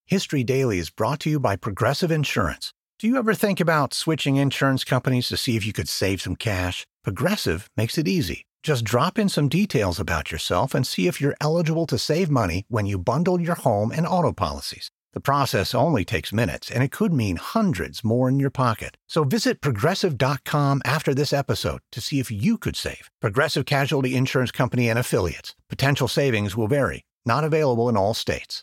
History Daily is brought to you by Progressive Insurance. Do you ever think about switching insurance companies to see if you could save some cash? Progressive makes it easy. Just drop in some details about yourself and see if you're eligible to save money when you bundle your home and auto policies. The process only takes minutes, and it could mean hundreds more in your pocket. So visit Progressive.com after this episode to see if you could save. Progressive Casualty Insurance Company and Affiliates. Potential savings will vary. Not available in all states.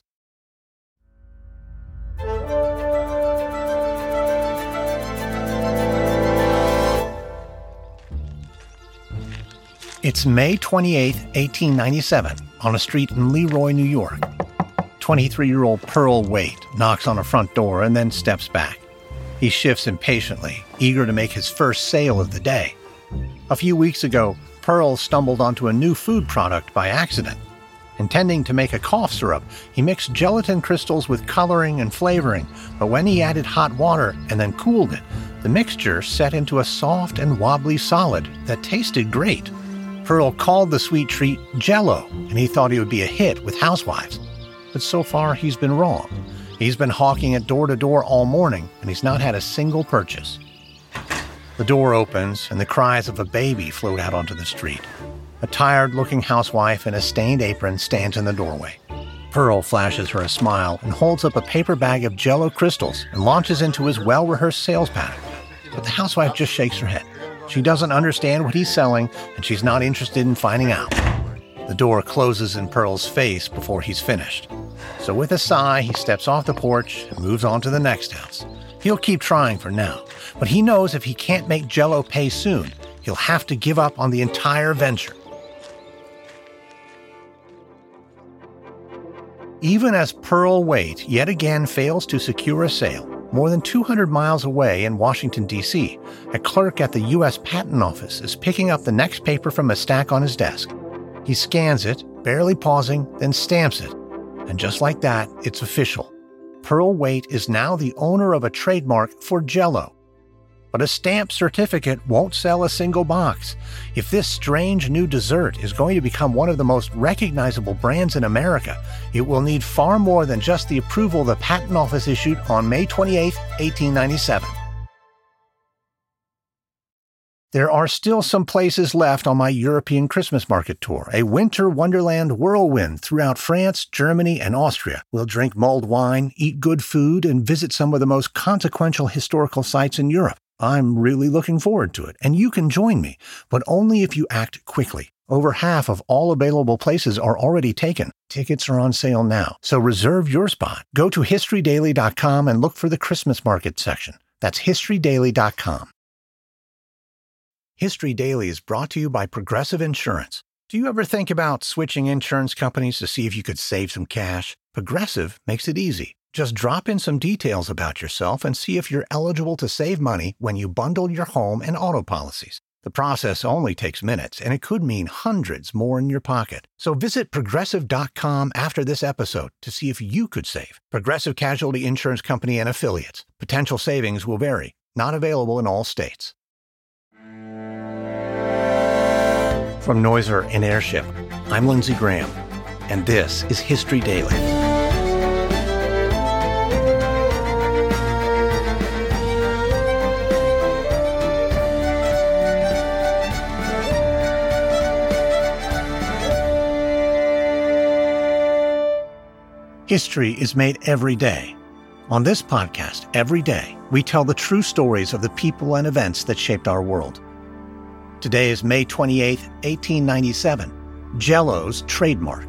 It's May 28, 1897, on a street in Leroy, New York. 23-year-old Pearl Waite knocks on a front door and then steps back. He shifts impatiently, eager to make his first sale of the day. A few weeks ago, Pearl stumbled onto a new food product by accident. Intending to make a cough syrup, he mixed gelatin crystals with coloring and flavoring, but when he added hot water and then cooled it, the mixture set into a soft and wobbly solid that tasted great. Pearl called the sweet treat Jell-O, and he thought he would be a hit with housewives. But so far, he's been wrong. He's been hawking it door to door all morning, and he's not had a single purchase. The door opens, and the cries of a baby float out onto the street. A tired-looking housewife in a stained apron stands in the doorway. Pearl flashes her a smile and holds up a paper bag of Jell-O crystals and launches into his well-rehearsed sales pattern. But the housewife just shakes her head. She doesn't understand what he's selling, and she's not interested in finding out. The door closes in Pearl's face before he's finished. So with a sigh, he steps off the porch and moves on to the next house. He'll keep trying for now, but he knows if he can't make Jell-O pay soon, he'll have to give up on the entire venture. Even as Pearl Waite yet again fails to secure a sale, more than 200 miles away in Washington, D.C., a clerk at the U.S. Patent Office is picking up the next paper from a stack on his desk. He scans it, barely pausing, then stamps it. And just like that, it's official. Pearl Waite is now the owner of a trademark for Jell-O. But a stamped certificate won't sell a single box. If this strange new dessert is going to become one of the most recognizable brands in America, it will need far more than just the approval the Patent Office issued on May 28, 1897. There are still some places left on my European Christmas market tour, a winter wonderland whirlwind throughout France, Germany, and Austria. We'll drink mulled wine, eat good food, and visit some of the most consequential historical sites in Europe. I'm really looking forward to it, and you can join me, but only if you act quickly. Over half of all available places are already taken. Tickets are on sale now, so reserve your spot. Go to historydaily.com and look for the Christmas market section. That's historydaily.com. History Daily is brought to you by Progressive Insurance. Do you ever think about switching insurance companies to see if you could save some cash? Progressive makes it easy. Just drop in some details about yourself and see if you're eligible to save money when you bundle your home and auto policies. The process only takes minutes, and it could mean hundreds more in your pocket. So visit Progressive.com after this episode to see if you could save. Progressive Casualty Insurance Company and Affiliates. Potential savings will vary. Not available in all states. From Noiser and Airship, I'm Lindsey Graham, and this is History Daily. History is made every day. On this podcast, every day, we tell the true stories of the people and events that shaped our world. Today is May 28, 1897, Jell-O's trademark.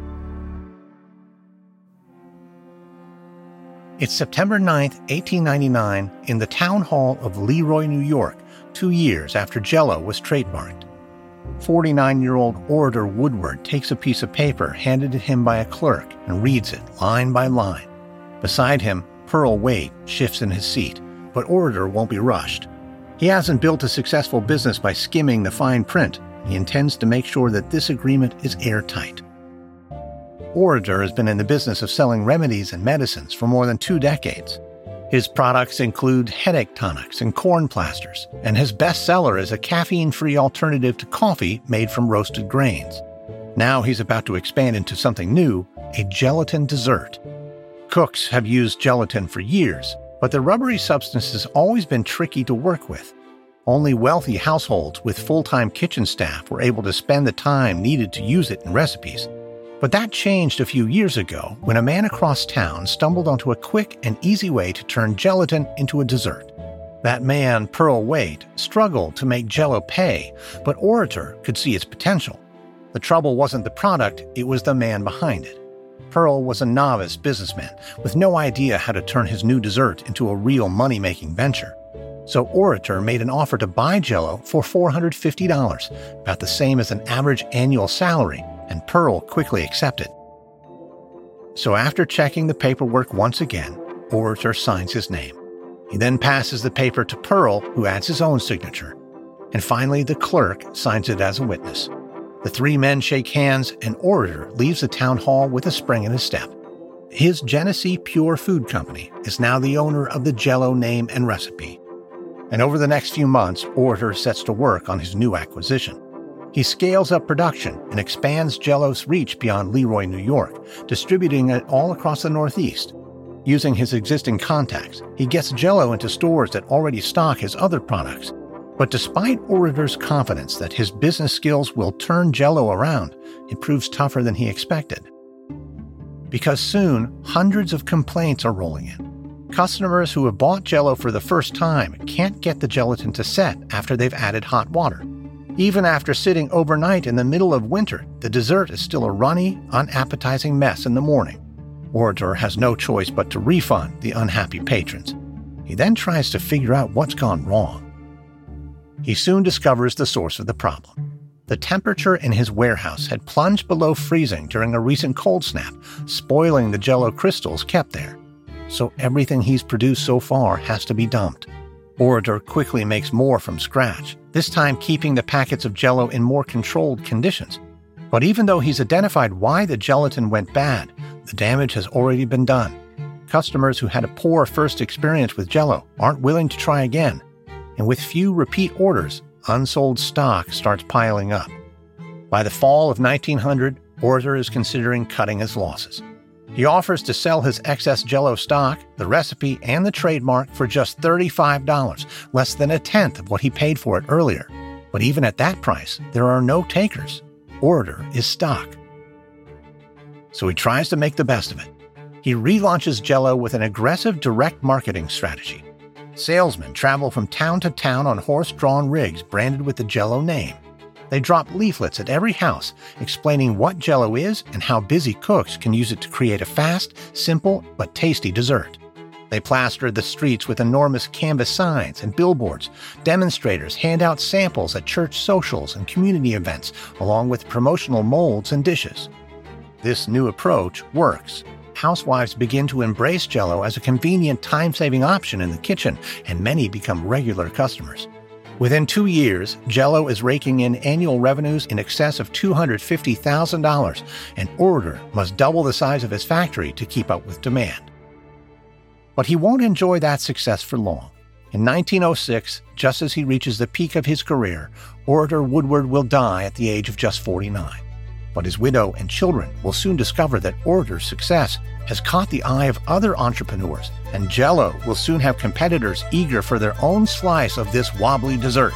It's September 9, 1899, in the town hall of Leroy, New York, 2 years after Jell-O was trademarked. 49-year-old orator Woodward takes a piece of paper handed to him by a clerk and reads it line by line. Beside him, Pearl Waite shifts in his seat, but orator won't be rushed. He hasn't built a successful business by skimming the fine print. He intends to make sure that this agreement is airtight. Orator has been in the business of selling remedies and medicines for more than 2 decades. His products include headache tonics and corn plasters, and his bestseller is a caffeine-free alternative to coffee made from roasted grains. Now he's about to expand into something new, a gelatin dessert. Cooks have used gelatin for years, but the rubbery substance has always been tricky to work with. Only wealthy households with full-time kitchen staff were able to spend the time needed to use it in recipes. But that changed a few years ago when a man across town stumbled onto a quick and easy way to turn gelatin into a dessert. That man, Pearl Waite, struggled to make Jell-O pay, but Orator could see its potential. The trouble wasn't the product, it was the man behind it. Pearl was a novice businessman with no idea how to turn his new dessert into a real money-making venture. So Orator made an offer to buy Jell-O for $450, about the same as an average annual salary, and Pearl quickly accepted. So after checking the paperwork once again, Orator signs his name. He then passes the paper to Pearl, who adds his own signature. And finally, the clerk signs it as a witness. The three men shake hands, and Orator leaves the town hall with a spring in his step. His Genesee Pure Food Company is now the owner of the Jell-O name and recipe. And over the next few months, Orator sets to work on his new acquisition. He scales up production and expands Jell-O's reach beyond Leroy, New York, distributing it all across the Northeast. Using his existing contacts, he gets Jell-O into stores that already stock his other products. But despite Orator's confidence that his business skills will turn Jell-O around, it proves tougher than he expected. Because soon, hundreds of complaints are rolling in. Customers who have bought Jell-O for the first time can't get the gelatin to set after they've added hot water. Even after sitting overnight in the middle of winter, the dessert is still a runny, unappetizing mess in the morning. Orator has no choice but to refund the unhappy patrons. He then tries to figure out what's gone wrong. He soon discovers the source of the problem. The temperature in his warehouse had plunged below freezing during a recent cold snap, spoiling the Jell-O crystals kept there. So everything he's produced so far has to be dumped. Orator quickly makes more from scratch, this time keeping the packets of Jell-O in more controlled conditions. But even though he's identified why the gelatin went bad, the damage has already been done. Customers who had a poor first experience with Jell-O aren't willing to try again. And with few repeat orders, unsold stock starts piling up. By the fall of 1900, Orator is considering cutting his losses. He offers to sell his excess Jell-O stock, the recipe, and the trademark for just $35, less than a tenth of what he paid for it earlier. But even at that price, there are no takers. Orator is stuck. So he tries to make the best of it. He relaunches Jell-O with an aggressive direct marketing strategy. Salesmen travel from town to town on horse-drawn rigs branded with the Jell-O name. They drop leaflets at every house explaining what Jell-O is and how busy cooks can use it to create a fast, simple, but tasty dessert. They plaster the streets with enormous canvas signs and billboards. Demonstrators hand out samples at church socials and community events, along with promotional molds and dishes. This new approach works. Housewives begin to embrace Jell-O as a convenient, time-saving option in the kitchen, and many become regular customers. Within 2 years, Jell-O is raking in annual revenues in excess of $250,000, and Orator must double the size of his factory to keep up with demand. But he won't enjoy that success for long. In 1906, just as he reaches the peak of his career, Orator Woodward will die at the age of just 49. But his widow and children will soon discover that Orator's success has caught the eye of other entrepreneurs, and Jell-O will soon have competitors eager for their own slice of this wobbly dessert.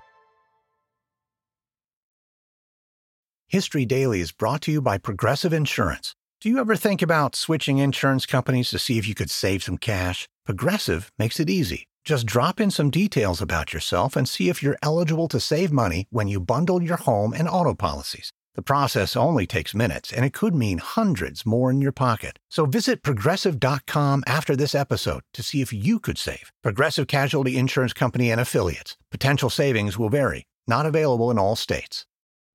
History Daily is brought to you by Progressive Insurance. Do you ever think about switching insurance companies to see if you could save some cash? Progressive makes it easy. Just drop in some details about yourself and see if you're eligible to save money when you bundle your home and auto policies. The process only takes minutes, and it could mean hundreds more in your pocket. So visit Progressive.com after this episode to see if you could save. Progressive Casualty Insurance Company and Affiliates. Potential savings will vary. Not available in all states.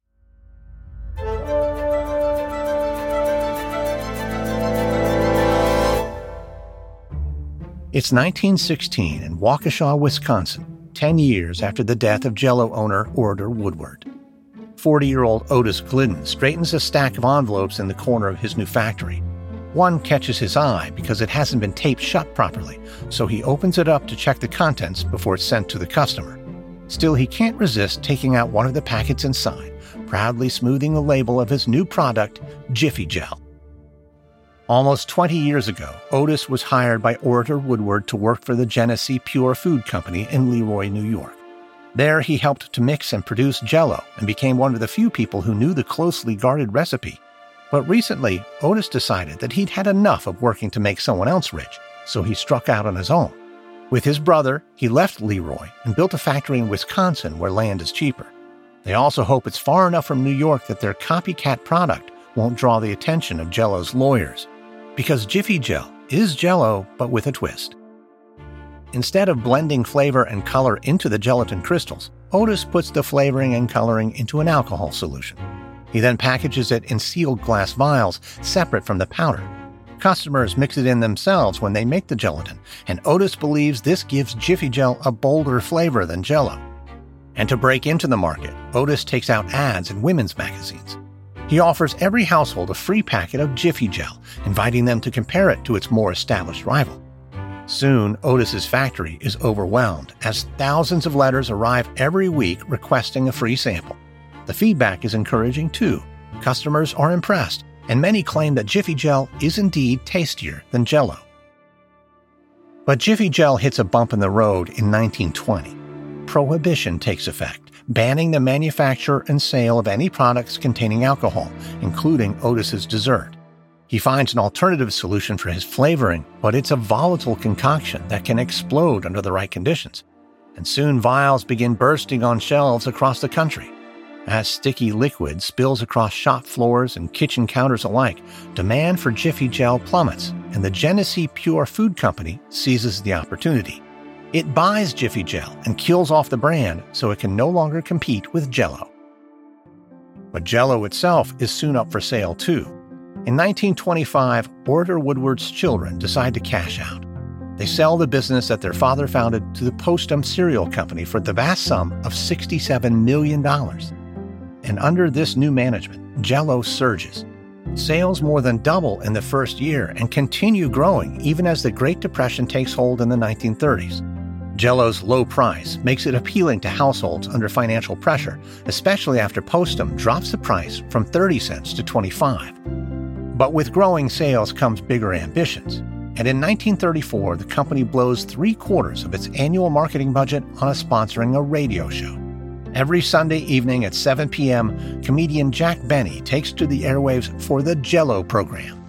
It's 1916 in Waukesha, Wisconsin, 10 years after the death of Jell-O owner Orator Woodward. 40-year-old Otis Glidden straightens a stack of envelopes in the corner of his new factory. One catches his eye because it hasn't been taped shut properly, so he opens it up to check the contents before it's sent to the customer. Still, he can't resist taking out one of the packets inside, proudly smoothing the label of his new product, Jiffy Jell. Almost 20 years ago, Otis was hired by Orator Woodward to work for the Genesee Pure Food Company in Leroy, New York. There, he helped to mix and produce Jell-O and became one of the few people who knew the closely guarded recipe. But recently, Otis decided that he'd had enough of working to make someone else rich, so he struck out on his own. With his brother, he left Leroy and built a factory in Wisconsin where land is cheaper. They also hope it's far enough from New York that their copycat product won't draw the attention of Jell-O's lawyers. Because Jiffy Jell is Jell-O, but with a twist. Instead of blending flavor and color into the gelatin crystals, Otis puts the flavoring and coloring into an alcohol solution. He then packages it in sealed glass vials separate from the powder. Customers mix it in themselves when they make the gelatin, and Otis believes this gives Jiffy Jell a bolder flavor than Jell-O. And to break into the market, Otis takes out ads in women's magazines. He offers every household a free packet of Jiffy Jell, inviting them to compare it to its more established rival. Soon, Otis's factory is overwhelmed as thousands of letters arrive every week requesting a free sample. The feedback is encouraging too. Customers are impressed, and many claim that Jiffy Jell is indeed tastier than Jell-O. But Jiffy Jell hits a bump in the road in 1920. Prohibition takes effect, banning the manufacture and sale of any products containing alcohol, including Otis's dessert. He finds an alternative solution for his flavoring, but it's a volatile concoction that can explode under the right conditions. And soon vials begin bursting on shelves across the country. As sticky liquid spills across shop floors and kitchen counters alike, demand for Jiffy Jell plummets, and the Genesee Pure Food Company seizes the opportunity. It buys Jiffy Jell and kills off the brand so it can no longer compete with Jell-O. But Jell-O itself is soon up for sale too. In 1925, Orator Woodward's children decide to cash out. They sell the business that their father founded to the Postum Cereal Company for the vast sum of $67 million. And under this new management, Jell-O surges. Sales more than double in the first year and continue growing even as the Great Depression takes hold in the 1930s. Jell-O's low price makes it appealing to households under financial pressure, especially after Postum drops the price from 30 cents to 25. But with growing sales comes bigger ambitions. And in 1934, the company blows 3/4 of its annual marketing budget on sponsoring a radio show. Every Sunday evening at 7 p.m., comedian Jack Benny takes to the airwaves for the Jell-O program.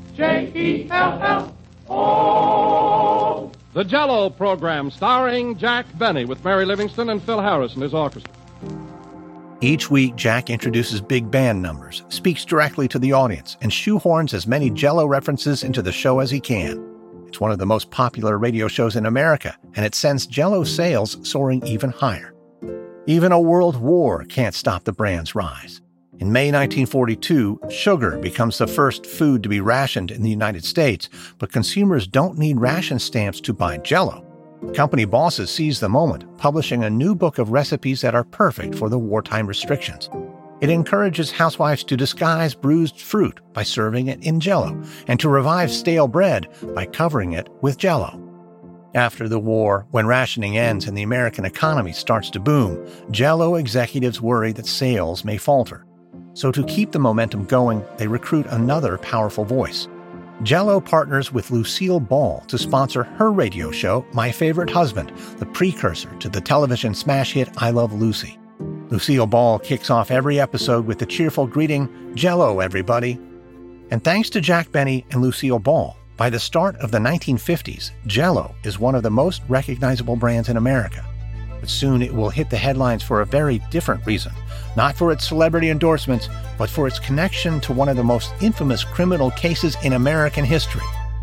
Jell-O! The Jell-O program, starring Jack Benny with Mary Livingston and Phil Harris and his orchestra. Each week, Jack introduces big band numbers, speaks directly to the audience, and shoehorns as many Jell-O references into the show as he can. It's one of the most popular radio shows in America, and it sends Jell-O sales soaring even higher. Even a world war can't stop the brand's rise. In May 1942, sugar becomes the first food to be rationed in the United States, but consumers don't need ration stamps to buy Jell-O. Company bosses seize the moment, publishing a new book of recipes that are perfect for the wartime restrictions. It encourages housewives to disguise bruised fruit by serving it in Jell-O, and to revive stale bread by covering it with Jell-O. After the war, when rationing ends and the American economy starts to boom, Jell-O executives worry that sales may falter. So to keep the momentum going, they recruit another powerful voice. Jell-O partners with Lucille Ball to sponsor her radio show, My Favorite Husband, the precursor to the television smash hit I Love Lucy. Lucille Ball kicks off every episode with the cheerful greeting, "Jell-O, everybody." And thanks to Jack Benny and Lucille Ball, by the start of the 1950s, Jell-O is one of the most recognizable brands in America. But soon it will hit the headlines for a very different reason. Not for its celebrity endorsements, but for its connection to one of the most infamous criminal cases in American history.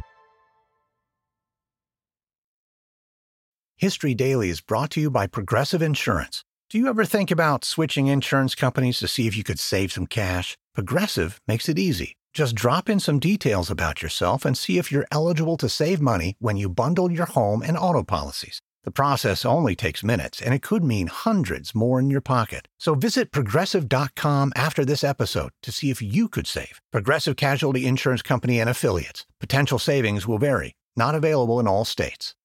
History Daily is brought to you by Progressive Insurance. Do you ever think about switching insurance companies to see if you could save some cash? Progressive makes it easy. Just drop in some details about yourself and see if you're eligible to save money when you bundle your home and auto policies. The process only takes minutes, and it could mean hundreds more in your pocket. So visit Progressive.com after this episode to see if you could save. Progressive Casualty Insurance Company and Affiliates. Potential savings will vary. Not available in all states.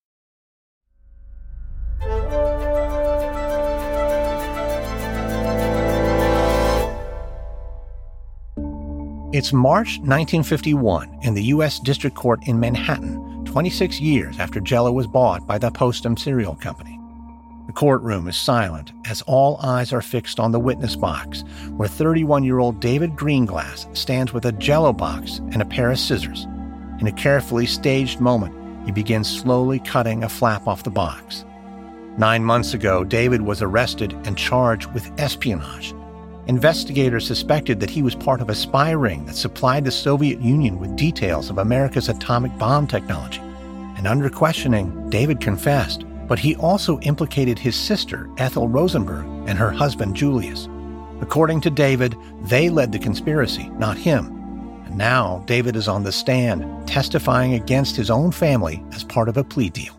It's March 1951 in the U.S. District Court in Manhattan, 26 years after Jell-O was bought by the Postum Cereal Company. The courtroom is silent as all eyes are fixed on the witness box, where 31-year-old David Greenglass stands with a Jell-O box and a pair of scissors. In a carefully staged moment, he begins slowly cutting a flap off the box. 9 months ago, David was arrested and charged with espionage. Investigators suspected that he was part of a spy ring that supplied the Soviet Union with details of America's atomic bomb technology. And under questioning, David confessed, but he also implicated his sister, Ethel Rosenberg, and her husband, Julius. According to David, they led the conspiracy, not him. And now David is on the stand, testifying against his own family as part of a plea deal.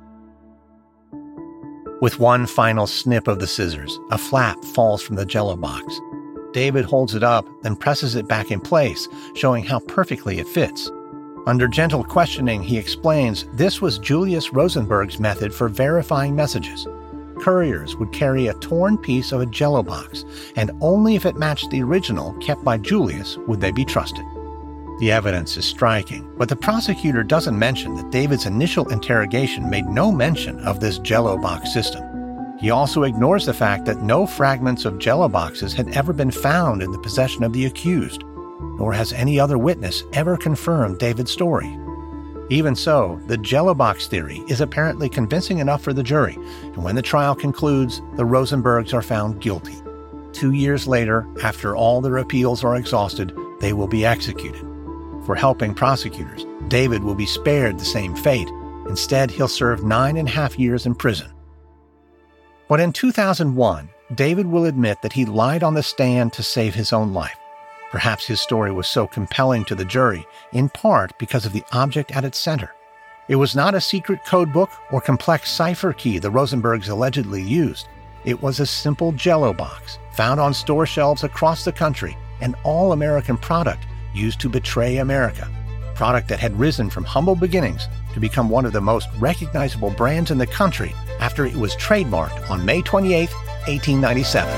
With one final snip of the scissors, a flap falls from the Jell-O box. David holds it up, then presses it back in place, showing how perfectly it fits. Under gentle questioning, he explains this was Julius Rosenberg's method for verifying messages. Couriers would carry a torn piece of a Jell-O box, and only if it matched the original kept by Julius would they be trusted. The evidence is striking, but the prosecutor doesn't mention that David's initial interrogation made no mention of this Jell-O box system. He also ignores the fact that no fragments of Jell-O boxes had ever been found in the possession of the accused, nor has any other witness ever confirmed David's story. Even so, the Jell-O box theory is apparently convincing enough for the jury, and when the trial concludes, the Rosenbergs are found guilty. 2 years later, after all their appeals are exhausted, they will be executed. For helping prosecutors, David will be spared the same fate. Instead, he'll serve 9.5 years in prison. But in 2001, David will admit that he lied on the stand to save his own life. Perhaps his story was so compelling to the jury, in part because of the object at its center. It was not a secret code book or complex cipher key the Rosenbergs allegedly used. It was a simple Jell-O box, found on store shelves across the country, an all-American product used to betray America. Product that had risen from humble beginnings to become one of the most recognizable brands in the country after it was trademarked on May 28, 1897.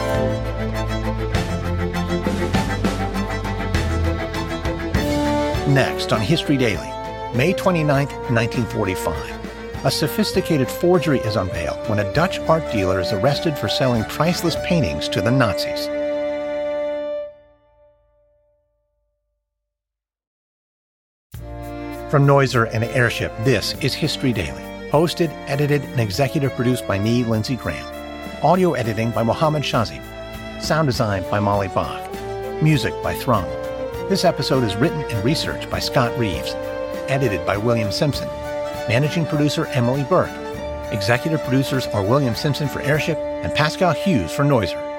Next on History Daily, May 29, 1945. A sophisticated forgery is unveiled when a Dutch art dealer is arrested for selling priceless paintings to the Nazis. From Noiser and Airship, this is History Daily. Hosted, edited, and executive produced by me, Lindsey Graham. Audio editing by Mohammed Shazib. Sound design by Molly Bach. Music by Thrum. This episode is written and researched by Scott Reeves. Edited by William Simpson. Managing producer Emily Burke. Executive producers are William Simpson for Airship and Pascal Hughes for Noiser.